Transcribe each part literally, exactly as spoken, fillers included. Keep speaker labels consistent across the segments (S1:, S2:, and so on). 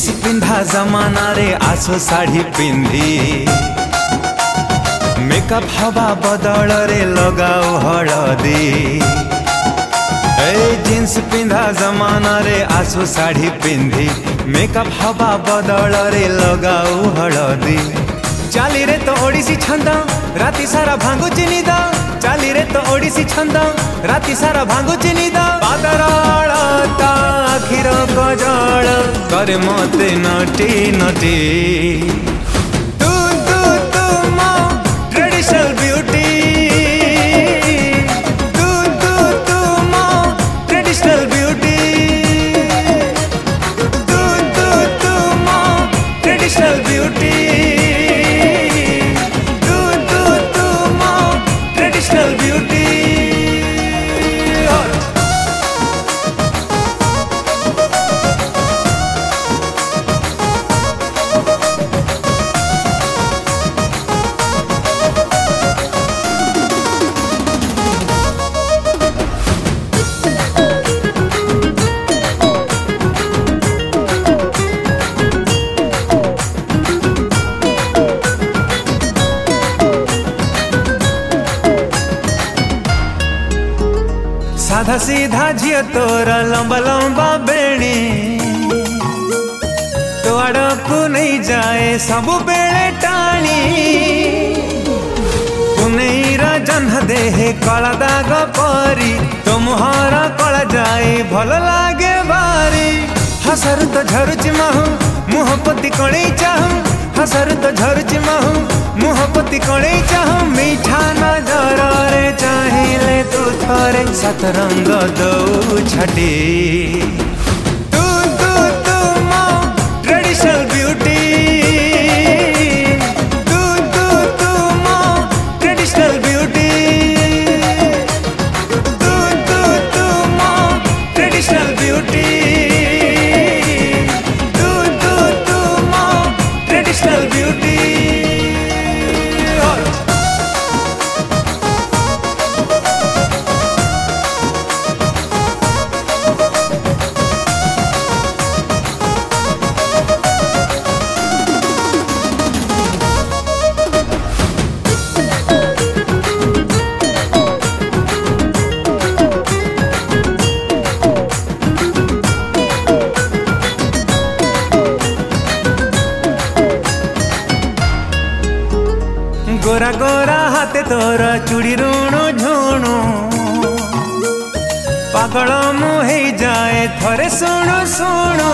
S1: Jeans पिंधा जमाना रे आसो साड़ी पिंधी मेकअप हवा बदल रे लगाओ हलदी। ए जीन्स पिंधा जमाना रे आसो साड़ी पिंधी मेकअप हवा बदल रे लगाओ हलदी। चाली रे तो ओडिसी छंद राती सारा भांगु चिनी दा चाली रे तो ओडिसी छंद राती सारा भांगु चिनी दा पादराळ ता आखिर कजळ करे मते नटी नटी। तू तू तू मो ट्रेडिशनल ब्यूटी तू तू तू मो ट्रेडिशनल ब्यूटी तू तू तू मो ट्रेडिशनल ब्यूटी ब्यूटी। साधा सीधा झियो तोरा लंबा लंबा बेणी तो आड़कू नहीं जाए सबु बेले टाणी। पुनेईरा जन्ह देहे कला दाग परी तो मुहर कला जाए भल लागे बारी। हसरु तो झरुची महु मुह पति कणे चाहू हसरु तो झरुची महु मुह पति कणे चाहू। मीठा नजर रे चाहिले तू थरे सात रंग दऊ छटी। तू तू तू मो ट्रेडिशनल ब्यूटी तू तू तू मो ट्रेडिशनल ब्यूटी तू तू तू मो ट्रेडिशनल ब्यूटी तू तू तू मो ट्रेडिशनल ब्यूटी। गोरा गोरा हाथे तोरा चूड़ी ऋणु झुणु पागल मुहे जाए थरे शुणु शुणु।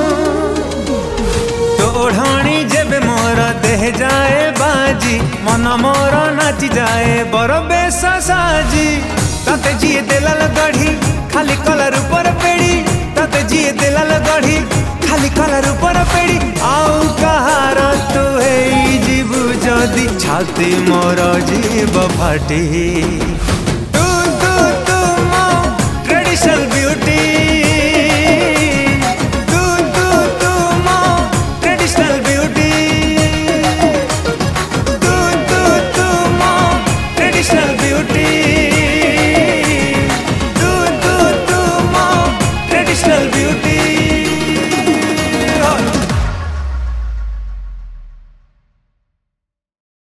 S1: तो ओढ़णी जेबे मोर देह जाए बाजी मन मोर नाची जाए बर बेस साजी। ताते जिए देलाल गढ़ी खाली कलर ऊपर पेड़ी ताते जिए देलाल गढ़ी खाली कलर ऊपर पेड़ी। आउ कहार तू है जीवु जदी छाती मोर जीव फाटी।